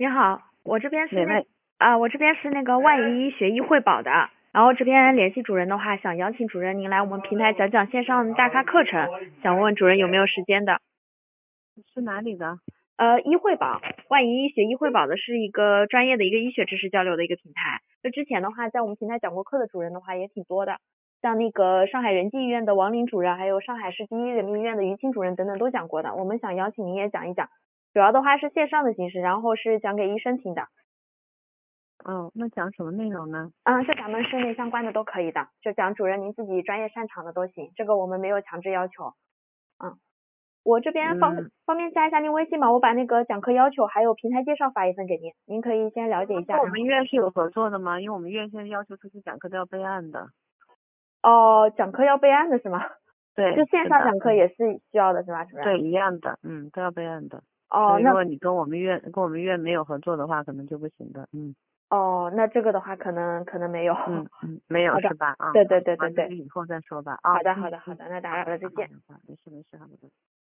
你好， 哪位？ 我这边是那个万一学医惠保的，然后这边联系主任的话，想邀请主任您来我们平台讲讲线上大咖课程，想问问主任有没有时间的？ 是哪里的？ 医惠保，万一医学医惠保的是一个专业的一个医学知识交流的一个平台。就之前的话，在我们平台讲过课的主任的话也挺多的，像那个上海仁济医院的王林主任，还有上海市第一人民医院的于青主任等等都讲过的。我们想邀请您也讲一讲，主要的话是线上的形式，然后是讲给医生听的。 哦，那讲什么内容呢？ 是咱们室内相关的都可以的，就讲主任您自己专业擅长的都行，这个我们没有强制要求。嗯，我这边嗯， 方便加一下您微信吗？我把那个讲课要求还有平台介绍发一份给您，您可以先了解一下。 跟我们医院是有合作的吗？因为我们医院现在要求出去讲课都要备案的。 哦，讲课要备案的是吗？ 对， 就线是的， 上讲课也是需要的是吧，主任？ 对，一样的，都要备案的。所哦，那以如果你跟我们医院没有合作的话，可能就不行的。 那这个的话可能没有。 没有好的， 是吧？ 对对好吧，那就对对对， 以后再说吧。 好的好的好的，那打扰了，再见。 好的，没事，好的。